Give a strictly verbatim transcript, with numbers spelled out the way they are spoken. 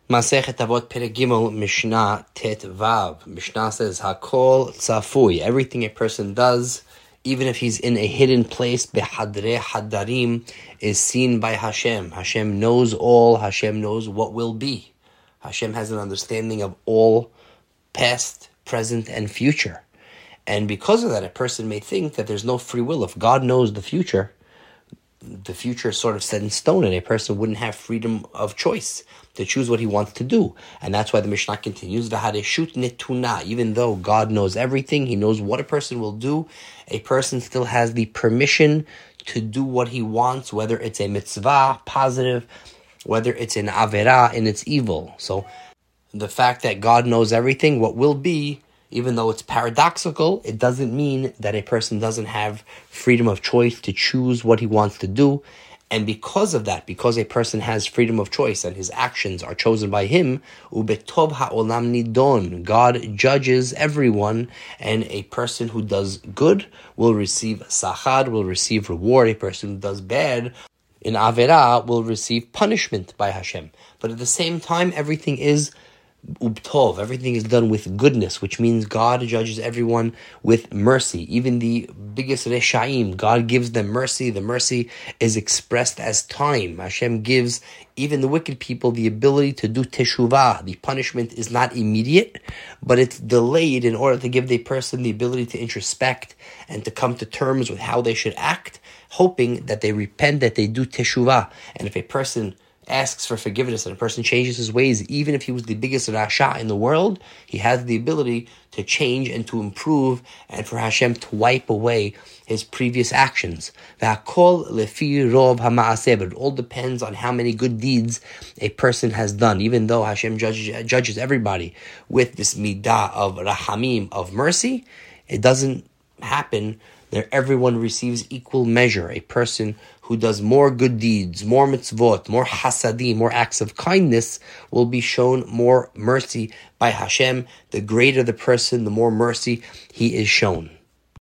Masechet Avot Perek Gimel Mishnah Tet Vav. Mishnah says Hakol Tzafui. Everything a person does, even if he's in a hidden place, Behadre Hadarim, is seen by Hashem. Hashem knows all. Hashem knows what will be. Hashem has an understanding of all past, present, and future. And because of that, a person may think that there's no free will. If God knows the future, the future is sort of set in stone, and a person wouldn't have freedom of choice to choose what he wants to do. And that's why the Mishnah continues, V'hareshut netuna. Even though God knows everything, He knows what a person will do, a person still has the permission to do what he wants, whether it's a mitzvah, positive, whether it's an averah, and it's evil. So the fact that God knows everything, what will be, even though it's paradoxical, it doesn't mean that a person doesn't have freedom of choice to choose what he wants to do. And because of that, because a person has freedom of choice and his actions are chosen by him, ubetov ha'olam nidon, God judges everyone, and a person who does good will receive sachar, will receive reward. A person who does bad in averah will receive punishment by Hashem. But at the same time, everything is ubtov, everything is done with goodness, which means God judges everyone with mercy. Even the biggest reshaim, God gives them mercy. The mercy is expressed as time. Hashem gives even the wicked people the ability to do teshuvah. The punishment is not immediate, but it's delayed in order to give the person the ability to introspect and to come to terms with how they should act, hoping that they repent, that they do teshuvah. And if a person asks for forgiveness and a person changes his ways, even if he was the biggest rasha in the world, he has the ability to change and to improve, and for Hashem to wipe away his previous actions. V'hakol lefi rov ha'maaseh. But it all depends on how many good deeds a person has done. Even though Hashem judges, judges everybody with this midah of rahamim, of mercy, it doesn't happen that everyone receives equal measure. A person who does more good deeds, more mitzvot, more hasadim, more acts of kindness, will be shown more mercy by Hashem. The greater the person, the more mercy he is shown.